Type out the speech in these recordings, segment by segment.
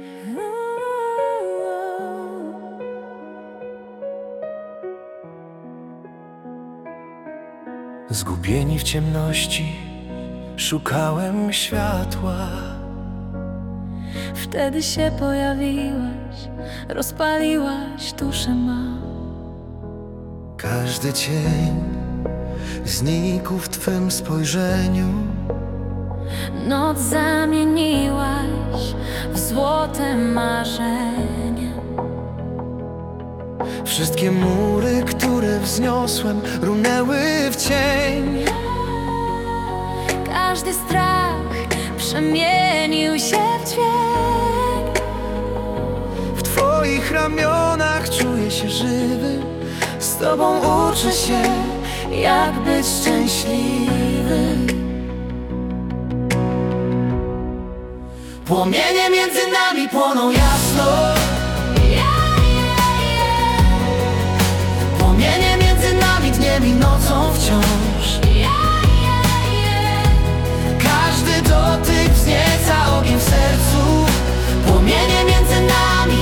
Zgubieni w ciemności, szukałem światła. Wtedy się pojawiłaś, rozpaliłaś duszę ma. Każdy cień znikł w Twym spojrzeniu. Noc zamieniłaś w złote marzenie. Wszystkie mury, które wzniosłem, runęły w cień. Każdy strach przemienił się w dźwięk. W Twoich ramionach czuję się żywy. Z Tobą uczę się, jak być szczęśliwy. Płomienie między nami płoną jasno. Płomienie między nami dniem i nocą wciąż. Każdy dotyk wznieca ogień w sercu. Płomienie między nami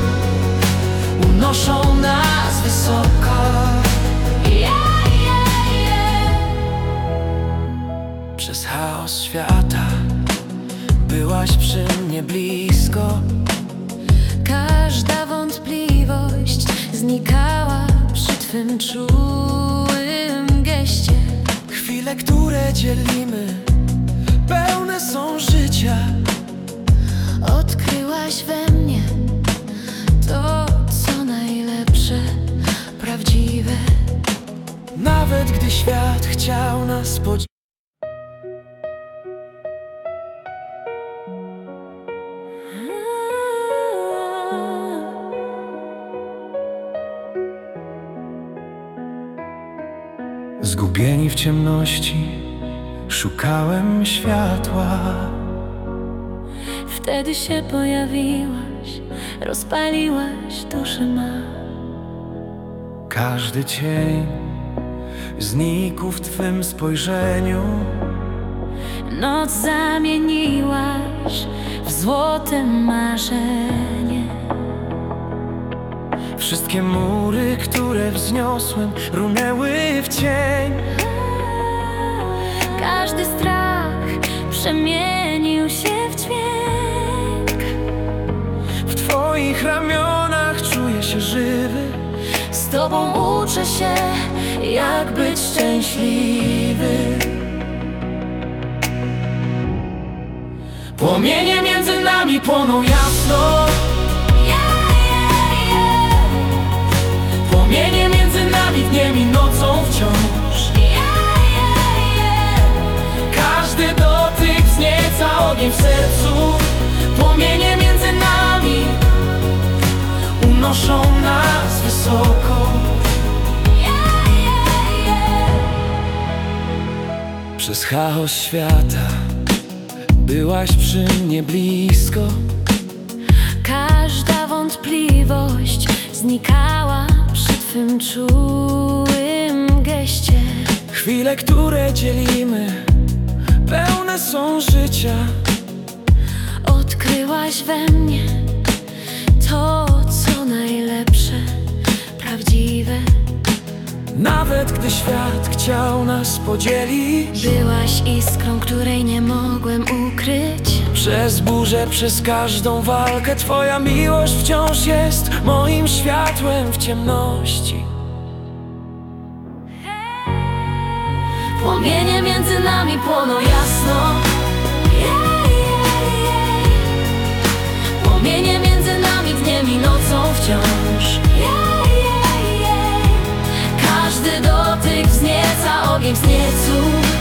unoszą nas wysoko. Przez chaos świata byłaś przy mnie blisko. Każda wątpliwość znikała przy Twym czułym geście. Chwile, które dzielimy, pełne są życia. Odkryłaś we mnie to, co najlepsze, prawdziwe. Nawet gdy świat chciał nas podzielić. Zgubieni w ciemności, szukałem światła. Wtedy się pojawiłaś, rozpaliłaś duszę ma. Każdy cień znikł w Twym spojrzeniu. Noc zamieniłaś w złote marzenie. Wszystkie mury, które wzniosłem, runęły w cień. Każdy strach przemienił się w dźwięk. W Twoich ramionach czuję się żywy. Z Tobą uczę się, jak być szczęśliwy. Płomienie między nami płoną jasno. Płomienie między nami dniem i nocą wciąż. Każdy dotyk wznieca ogień w sercu. Płomienie między nami unoszą nas wysoko. Przez chaos świata byłaś przy mnie blisko. Każda wątpliwość znikała przy Twym czułym geście. Chwile, które dzielimy, pełne są życia. Odkryłaś we mnie to, co najlepsze, prawdziwe. Nawet gdy świat chciał nas podzielić. Byłaś iskrą, której nie mogłem ukryć. Przez burzę, przez każdą walkę Twoja miłość wciąż jest moim światłem w ciemności. Płomienie między nami płoną jasno. Płomienie między nami dniem i nocą wciąż. Każdy dotyk wznieca ogień w sercu.